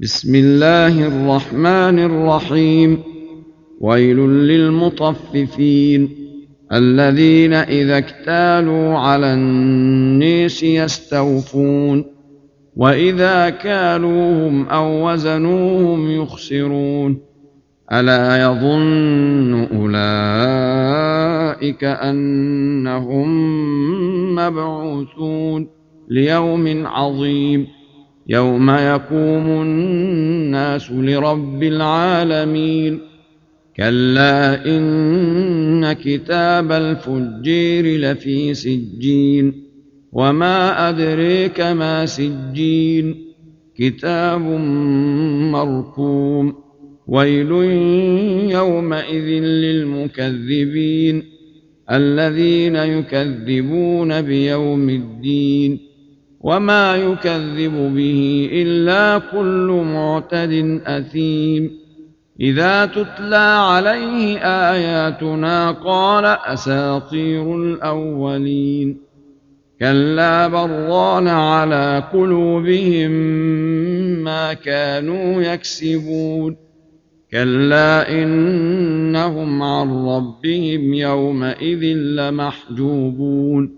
بسم الله الرحمن الرحيم. ويل للمطففين الذين إذا اكتالوا على الناس يستوفون وإذا كالوهم أو وزنوهم يخسرون ألا يظن أولئك أنهم مبعوثون ليوم عظيم يوم يقوم الناس لرب العالمين كلا إن كتاب الفجير لفي سجين وما أدريك ما سجين كتاب مرقوم ويل يومئذ للمكذبين الذين يكذبون بيوم الدين وما يكذب به إلا كل معتد أثيم إذا تتلى عليه آياتنا قال أساطير الأولين كلا بران على قلوبهم ما كانوا يكسبون كلا إنهم عن ربهم يومئذ لمحجوبون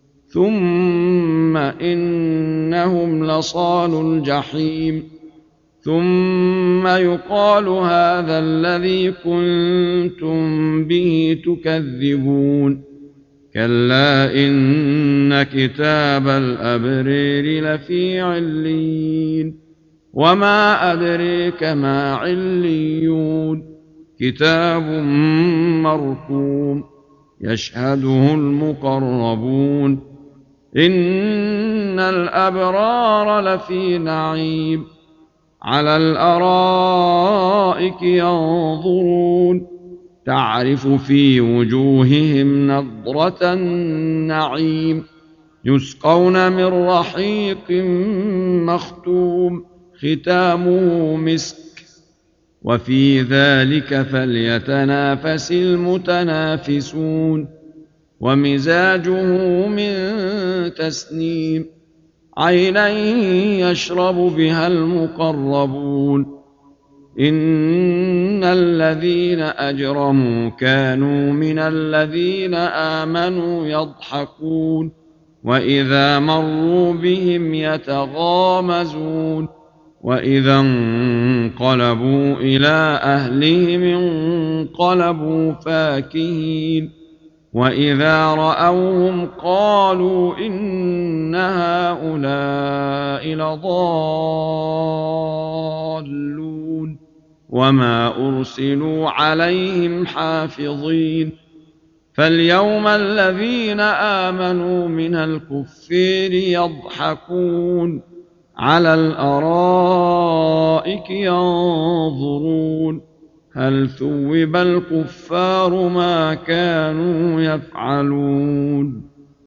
ثم إنهم لصالو الجحيم ثم يقال هذا الذي كنتم به تكذبون كلا إن كتاب الأبرار لفي عليين وما أدريك ما عليون كتاب مرقوم يشهده المقربون إن الأبرار لفي نعيم على الأرائك ينظرون تعرف في وجوههم نضرة النعيم يسقون من رحيق مختوم ختامه مسك وفي ذلك فليتنافس المتنافسون ومزاجه من تسنيم عينا يشرب بها المقربون إن الذين أجرموا كانوا من الذين آمنوا يضحكون وإذا مروا بهم يتغامزون وإذا انقلبوا إلى أهلهم انقلبوا فاكهين وإذا رأوهم قالوا إن هؤلاء لضالون وما أرسلوا عليهم حافظين فاليوم الذين آمنوا من الكفار يضحكون على الأرائك ينظرون هل ثوب الكفار ما كانوا يفعلون